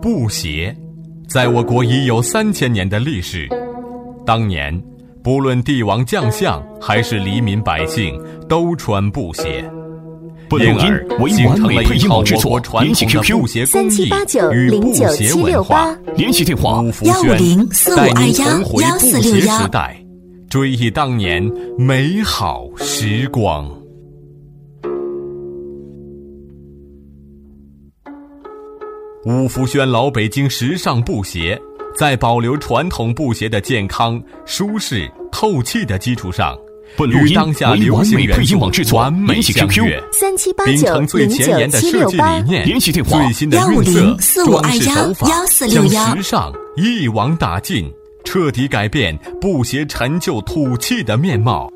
布鞋在我国已有3000年的历史。当年不论帝王将相还是黎民百姓都穿布鞋，因而形成了一套我国传统的布鞋工艺与布鞋文化。 联系电话五福轩带你重回布鞋时代，追忆当年美好时光。五福轩老北京时尚布鞋在保留传统布鞋的健康、舒适、透气的基础上，与当下流行元素完美相悦，秉承最前沿的设计理念，最新的润色装饰手法，将时尚一网打尽，彻底改变布鞋陈旧土气的面貌。